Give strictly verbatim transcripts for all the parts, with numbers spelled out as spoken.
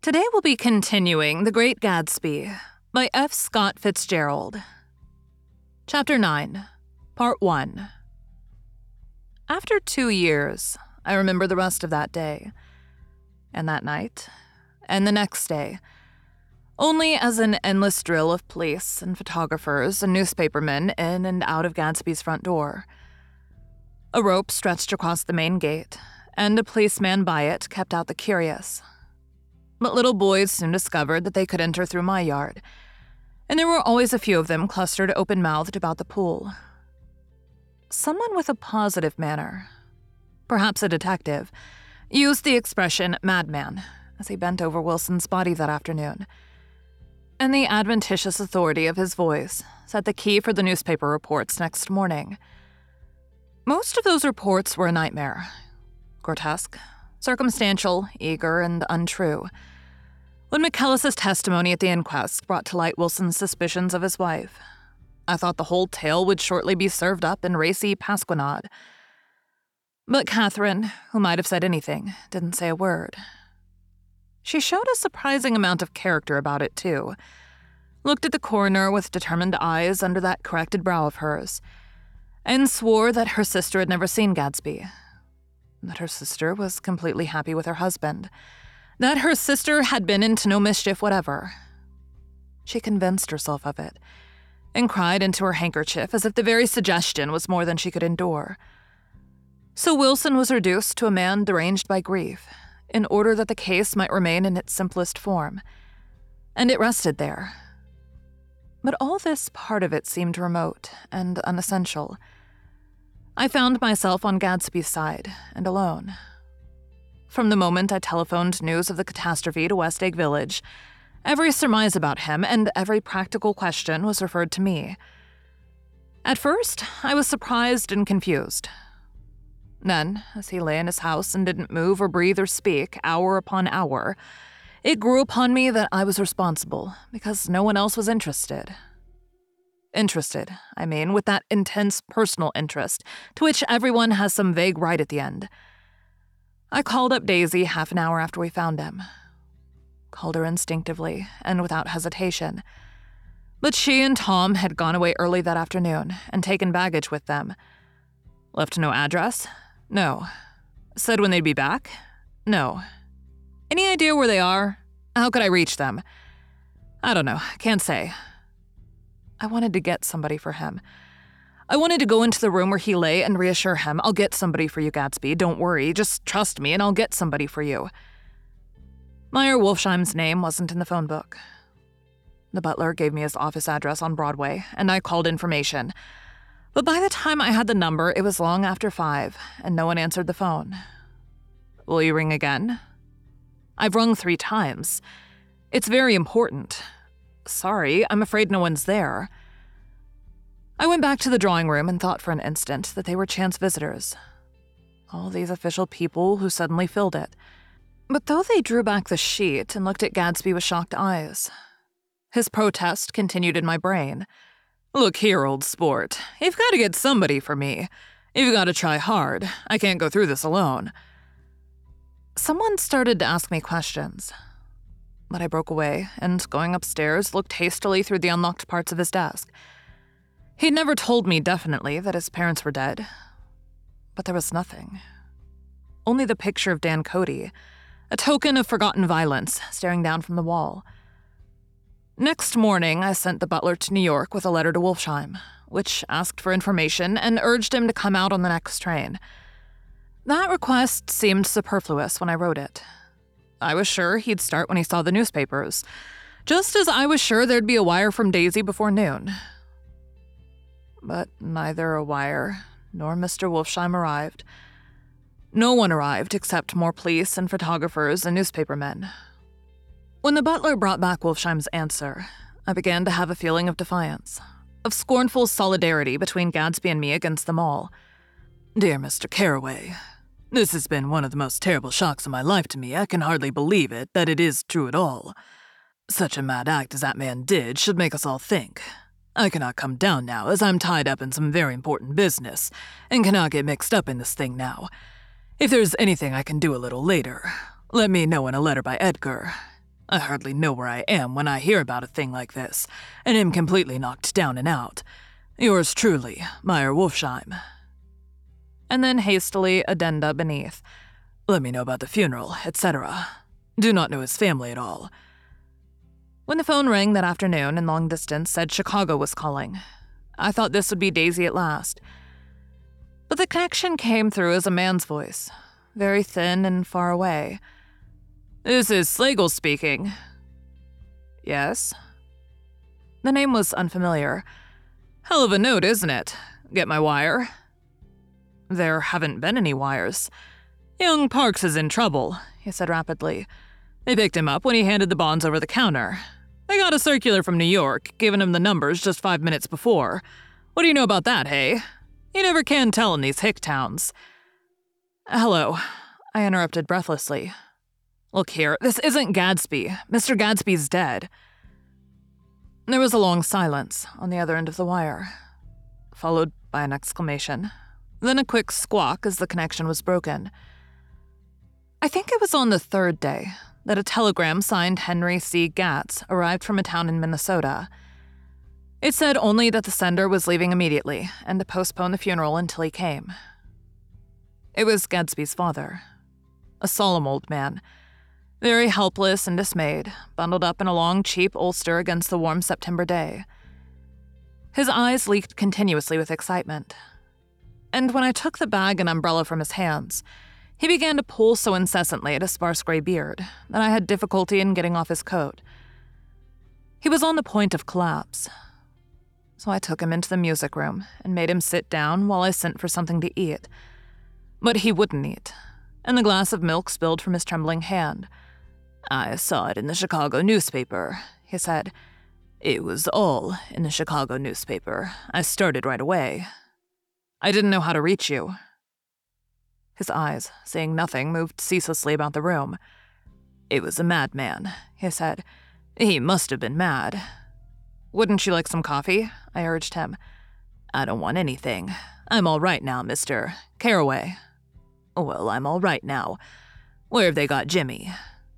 Today we'll be continuing The Great Gatsby by F. Scott Fitzgerald. Chapter nine, Part one. After two years, I remember the rest of that day, and that night, and the next day, only as an endless drill of police and photographers and newspapermen in and out of Gatsby's front door. A rope stretched across the main gate, and a policeman by it kept out the curious. But little boys soon discovered that they could enter through my yard, and there were always a few of them clustered open-mouthed about the pool. Someone with a positive manner, perhaps a detective, used the expression madman as he bent over Wilson's body that afternoon, and the adventitious authority of his voice set the key for the newspaper reports next morning. Most of those reports were a nightmare, grotesque, circumstantial, eager, and untrue. When McKellis's testimony at the inquest brought to light Wilson's suspicions of his wife, I thought the whole tale would shortly be served up in racy pasquinade. But Catherine, who might have said anything, didn't say a word. She showed a surprising amount of character about it, too. Looked at the coroner with determined eyes under that corrected brow of hers, and swore that her sister had never seen Gatsby, that her sister was completely happy with her husband, that her sister had been into no mischief whatever. She convinced herself of it, and cried into her handkerchief as if the very suggestion was more than she could endure. So Wilson was reduced to a man deranged by grief, in order that the case might remain in its simplest form, and it rested there. But all this part of it seemed remote and unessential. I found myself on Gatsby's side, and alone. From the moment I telephoned news of the catastrophe to Westegg Village, every surmise about him and every practical question was referred to me. At first, I was surprised and confused. Then, as he lay in his house and didn't move or breathe or speak, hour upon hour, it grew upon me that I was responsible because no one else was interested. Interested, I mean, with that intense personal interest to which everyone has some vague right at the end. I called up Daisy half an hour after we found him. Called her instinctively and without hesitation. But she and Tom had gone away early that afternoon and taken baggage with them. Left no address? No. Said when they'd be back? No. Any idea where they are? How could I reach them? I don't know. Can't say. I wanted to get somebody for him. I wanted to go into the room where he lay and reassure him, I'll get somebody for you, Gatsby. Don't worry. Just trust me and I'll get somebody for you. Meyer Wolfsheim's name wasn't in the phone book. The butler gave me his office address on Broadway, and I called information. But by the time I had the number, it was long after five, and no one answered the phone. Will you ring again? I've rung three times. It's very important. Sorry, I'm afraid no one's there. I went back to the drawing room and thought for an instant that they were chance visitors. All these official people who suddenly filled it. But though they drew back the sheet and looked at Gatsby with shocked eyes, his protest continued in my brain. Look here, old sport. You've got to get somebody for me. You've got to try hard. I can't go through this alone. Someone started to ask me questions. But I broke away and, going upstairs, looked hastily through the unlocked parts of his desk. He'd never told me definitely that his parents were dead. But there was nothing. Only the picture of Dan Cody, a token of forgotten violence, staring down from the wall. Next morning, I sent the butler to New York with a letter to Wolfsheim, which asked for information and urged him to come out on the next train. That request seemed superfluous when I wrote it. I was sure he'd start when he saw the newspapers, just as I was sure there'd be a wire from Daisy before noon. But neither a wire nor Mister Wolfsheim arrived. No one arrived except more police and photographers and newspapermen. When the butler brought back Wolfsheim's answer, I began to have a feeling of defiance, of scornful solidarity between Gatsby and me against them all. Dear Mister Carraway, this has been one of the most terrible shocks of my life to me. I can hardly believe it, that it is true at all. Such a mad act as that man did should make us all think. I cannot come down now, as I'm tied up in some very important business, and cannot get mixed up in this thing now. If there's anything I can do a little later, let me know in a letter by Edgar. I hardly know where I am when I hear about a thing like this, and am completely knocked down and out. Yours truly, Meyer Wolfsheim. And then hastily addenda beneath. Let me know about the funeral, et cetera. Do not know his family at all. When the phone rang that afternoon and long distance said Chicago was calling, I thought this would be Daisy at last. But the connection came through as a man's voice, very thin and far away. This is Slagle speaking. Yes? The name was unfamiliar. Hell of a note, isn't it? Get my wire? There haven't been any wires. Young Parks is in trouble, he said rapidly. They picked him up when he handed the bonds over the counter. They got a circular from New York, giving him the numbers just five minutes before. What do you know about that, hey? You never can tell in these hick towns. Hello, I interrupted breathlessly. Look here, this isn't Gadsby. Mister Gadsby's dead. There was a long silence on the other end of the wire, followed by an exclamation, then a quick squawk as the connection was broken. I think it was on the third day that a telegram signed Henry C. Gatz arrived from a town in Minnesota. It said only that the sender was leaving immediately and to postpone the funeral until he came. It was Gadsby's father, a solemn old man, very helpless and dismayed, bundled up in a long, cheap ulster against the warm September day. His eyes leaked continuously with excitement. And when I took the bag and umbrella from his hands, he began to pull so incessantly at his sparse gray beard that I had difficulty in getting off his coat. He was on the point of collapse. So I took him into the music room and made him sit down while I sent for something to eat. But he wouldn't eat, and the glass of milk spilled from his trembling hand. I saw it in the Chicago newspaper, he said. It was all in the Chicago newspaper. I started right away. I didn't know how to reach you. His eyes, seeing nothing, moved ceaselessly about the room. It was a madman, he said. He must have been mad. Wouldn't you like some coffee? I urged him. I don't want anything. I'm all right now, Mister Carraway. Well, I'm all right now. Where have they got Jimmy?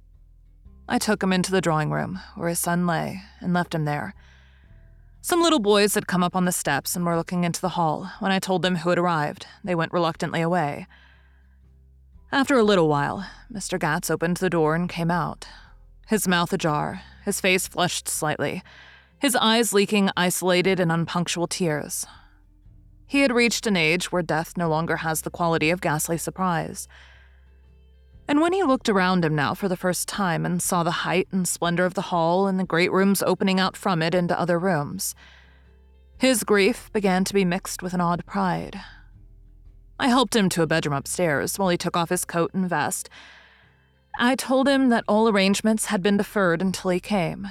I took him into the drawing room, where his son lay, and left him there. Some little boys had come up on the steps and were looking into the hall. When I told them who had arrived, they went reluctantly away. After a little while, Mister Gatz opened the door and came out, his mouth ajar, his face flushed slightly, his eyes leaking isolated and unpunctual tears. He had reached an age where death no longer has the quality of ghastly surprise. And when he looked around him now for the first time and saw the height and splendor of the hall and the great rooms opening out from it into other rooms, his grief began to be mixed with an odd pride. I helped him to a bedroom upstairs while he took off his coat and vest. I told him that all arrangements had been deferred until he came.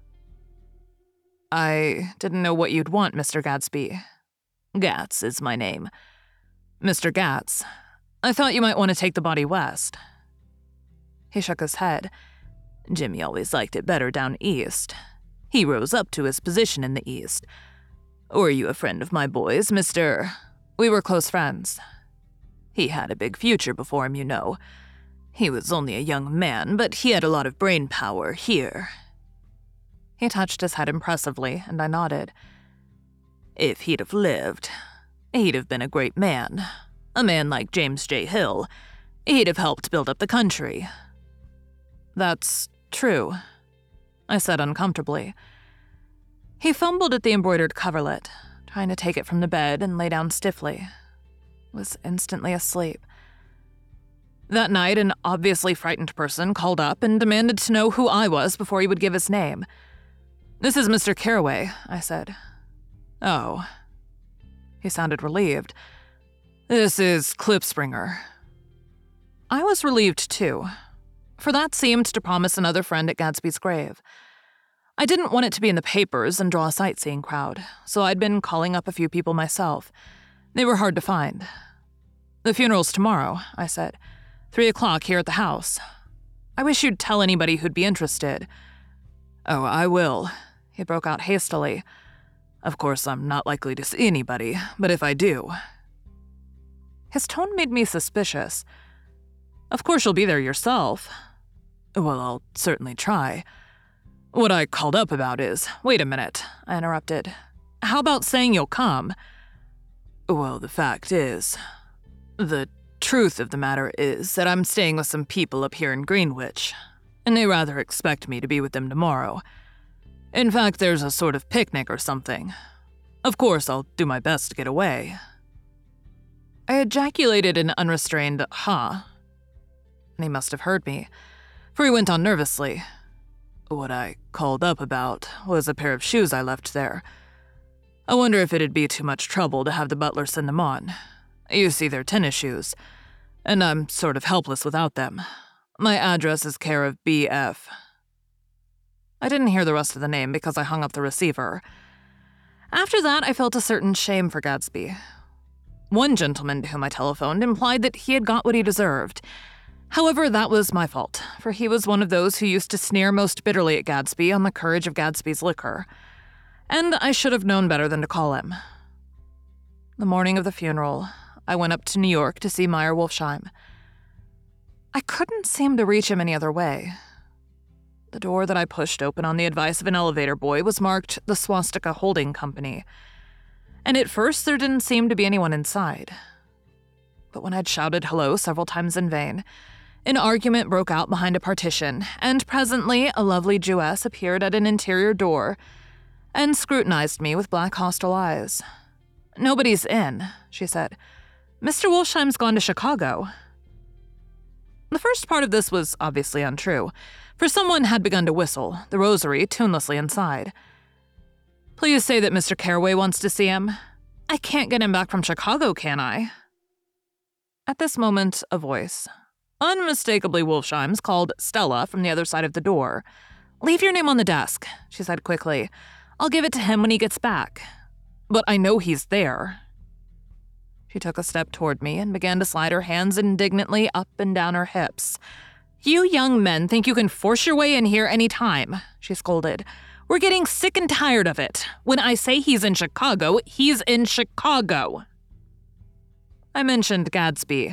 I didn't know what you'd want, Mister Gadsby. Gatz is my name. Mister Gatz, I thought you might want to take the body west. He shook his head. Jimmy always liked it better down east. He rose up to his position in the east. Were you a friend of my boy's, Mister We were close friends. He had a big future before him, you know. He was only a young man, but he had a lot of brain power here. He touched his head impressively, and I nodded. If he'd have lived, he'd have been a great man. A man like James J. Hill. He'd have helped build up the country. That's true, I said uncomfortably. He fumbled at the embroidered coverlet, trying to take it from the bed, and lay down stiffly. Was instantly asleep. That night, an obviously frightened person called up and demanded to know who I was before he would give his name. This is Mister Carraway, I said. Oh. He sounded relieved. This is Klipspringer. I was relieved, too, for that seemed to promise another friend at Gadsby's grave. I didn't want it to be in the papers and draw a sightseeing crowd, so I'd been calling up a few people myself. They were hard to find. The funeral's tomorrow, I said. Three o'clock here at the house. I wish you'd tell anybody who'd be interested. Oh, I will, he broke out hastily. Of course, I'm not likely to see anybody, but if I do. His tone made me suspicious. Of course you'll be there yourself. Well, I'll certainly try. What I called up about is— Wait a minute, I interrupted. How about saying you'll come? Well, the fact is, the truth of the matter is that I'm staying with some people up here in Greenwich, and they rather expect me to be with them tomorrow. In fact, there's a sort of picnic or something. Of course, I'll do my best to get away. I ejaculated an unrestrained huh, and he must have heard me, for he went on nervously. What I called up about was a pair of shoes I left there. I wonder if it'd be too much trouble to have the butler send them on. You see, they're tennis shoes, and I'm sort of helpless without them. My address is care of B F. I didn't hear the rest of the name because I hung up the receiver. After that, I felt a certain shame for Gadsby. One gentleman to whom I telephoned implied that he had got what he deserved. However, that was my fault, for he was one of those who used to sneer most bitterly at Gadsby on the courage of Gadsby's liquor, and I should have known better than to call him. The morning of the funeral, I went up to New York to see Meyer Wolfsheim. I couldn't seem to reach him any other way. The door that I pushed open on the advice of an elevator boy was marked the Swastika Holding Company, and at first there didn't seem to be anyone inside. But when I'd shouted hello several times in vain, an argument broke out behind a partition, and presently a lovely Jewess appeared at an interior door and scrutinized me with black hostile eyes. "Nobody's in," she said. "Mister Wolfsheim's gone to Chicago." The first part of this was obviously untrue, for someone had begun to whistle, the rosary tunelessly inside. "Please say that Mister Carroway wants to see him. I can't get him back from Chicago, can I?" At this moment, a voice, unmistakably Wolfsheim's, called Stella from the other side of the door. "Leave your name on the desk," she said quickly. "I'll give it to him when he gets back. But I know he's there." She took a step toward me and began to slide her hands indignantly up and down her hips. "You young men think you can force your way in here any time," she scolded. "We're getting sick and tired of it. When I say he's in Chicago, he's in Chicago." I mentioned Gadsby.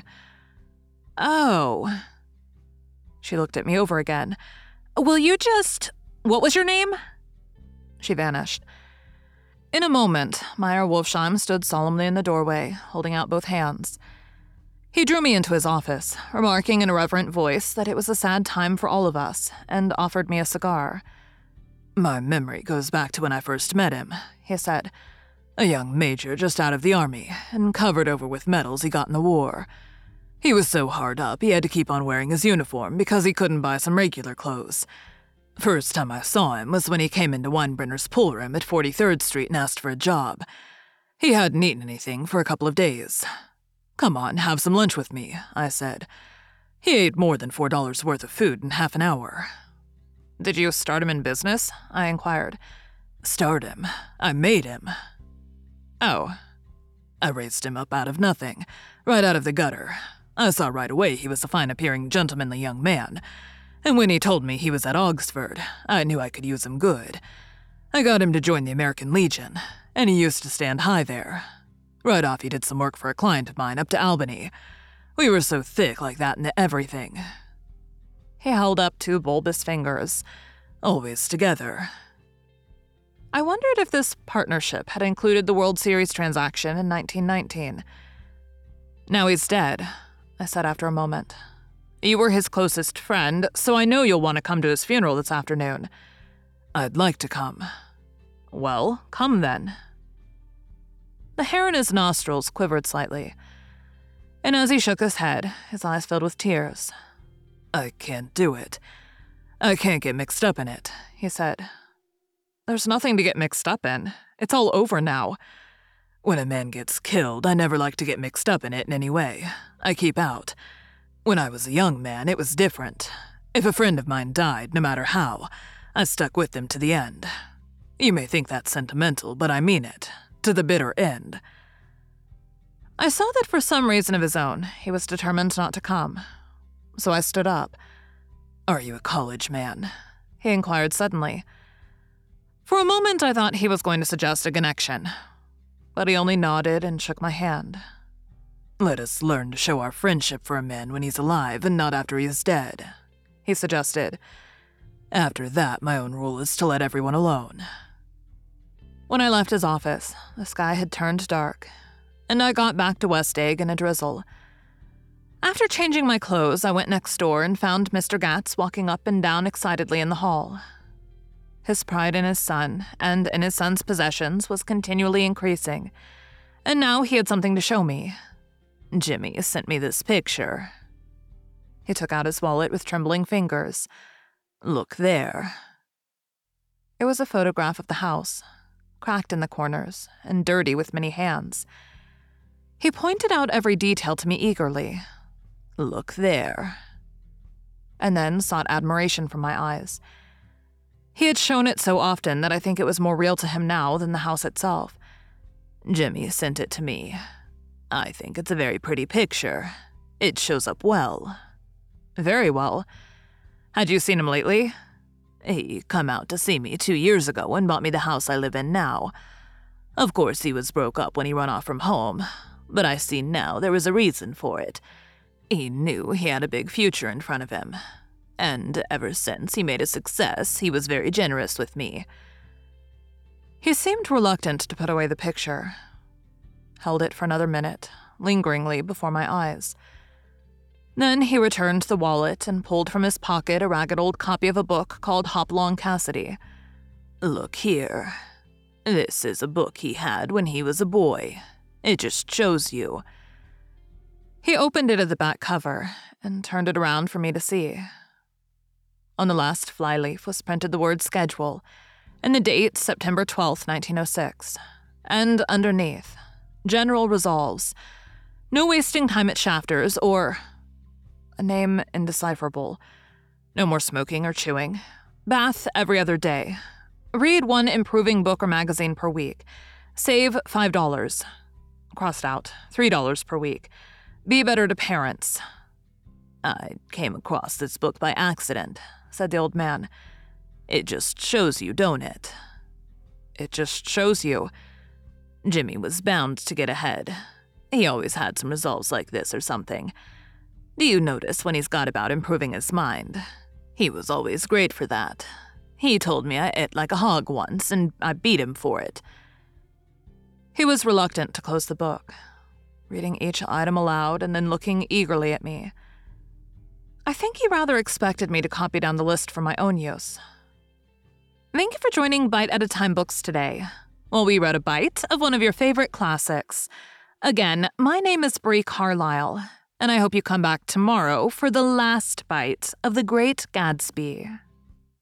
"Oh." She looked at me over again. "Will you just— What was your name?" She vanished. In a moment, Meyer Wolfsheim stood solemnly in the doorway, holding out both hands. He drew me into his office, remarking in a reverent voice that it was a sad time for all of us, and offered me a cigar. "My memory goes back to when I first met him," he said. "A young major just out of the army, and covered over with medals he got in the war. He was so hard up he had to keep on wearing his uniform because he couldn't buy some regular clothes. First time I saw him was when he came into Weinbrenner's pool room at forty-third Street and asked for a job. He hadn't eaten anything for a couple of days. 'Come on, have some lunch with me,' I said. He ate more than four dollars worth of food in half an hour." "Did you start him in business?" I inquired. "Start him? I made him." "Oh." "I raised him up out of nothing, right out of the gutter. I saw right away he was a fine-appearing, gentlemanly young man, and when he told me he was at Oxford, I knew I could use him good. I got him to join the American Legion, and he used to stand high there. Right off he did some work for a client of mine up to Albany. We were so thick like that in everything." He held up two bulbous fingers. "Always together." I wondered if this partnership had included the World Series transaction in nineteen nineteen. "Now he's dead," I said after a moment. "You were his closest friend, so I know you'll want to come to his funeral this afternoon." "I'd like to come." "Well, come then." The hair in his nostrils quivered slightly, and as he shook his head, his eyes filled with tears. "I can't do it. I can't get mixed up in it," he said. "There's nothing to get mixed up in. It's all over now. When a man gets killed, I never like to get mixed up in it in any way. I keep out. When I was a young man, it was different. If a friend of mine died, no matter how, I stuck with them to the end. You may think that's sentimental, but I mean it. To the bitter end." I saw that for some reason of his own, he was determined not to come. So I stood up. "Are you a college man?" he inquired suddenly. For a moment I thought he was going to suggest a connection, but he only nodded and shook my hand. "Let us learn to show our friendship for a man when he's alive and not after he is dead," he suggested. "After that, my own rule is to let everyone alone." When I left his office, the sky had turned dark, and I got back to West Egg in a drizzle. After changing my clothes, I went next door and found Mister Gatz walking up and down excitedly in the hall. His pride in his son and in his son's possessions was continually increasing, and now he had something to show me. "Jimmy sent me this picture." He took out his wallet with trembling fingers. "Look there." It was a photograph of the house, cracked in the corners and dirty with many hands. He pointed out every detail to me eagerly. "Look there," and then sought admiration from my eyes. He had shown it so often that I think it was more real to him now than the house itself. "Jimmy sent it to me. I think it's a very pretty picture. It shows up well." "Very well. Had you seen him lately?" "He come out to see me two years ago and bought me the house I live in now. Of course, he was broke up when he run off from home, but I see now there was a reason for it. He knew he had a big future in front of him, and ever since he made a success, he was very generous with me." He seemed reluctant to put away the picture, held it for another minute, lingeringly before my eyes. Then he returned the wallet and pulled from his pocket a ragged old copy of a book called Hopalong Cassidy. "Look here. This is a book he had when he was a boy. It just shows you." He opened it at the back cover and turned it around for me to see. On the last flyleaf was printed the word schedule, and the date September twelfth, nineteen oh six, and underneath, general resolves, no wasting time at Shafters, or a name indecipherable, no more smoking or chewing, bath every other day, read one improving book or magazine per week, save five dollars, crossed out, three dollars per week, be better to parents. "I came across this book by accident," said the old man. "It just shows you, don't it?" "It just shows you." Jimmy was bound to get ahead. He always had some resolves like this or something. Do you notice when he's got about improving his mind? He was always great for that. He told me I ate like a hog once, and I beat him for it. He was reluctant to close the book, reading each item aloud and then looking eagerly at me. I think he rather expected me to copy down the list for my own use. Thank you for joining Bite at a Time Books today, while we read a bite of one of your favorite classics. Again, my name is Brie Carlisle, and I hope you come back tomorrow for the last bite of The Great Gatsby.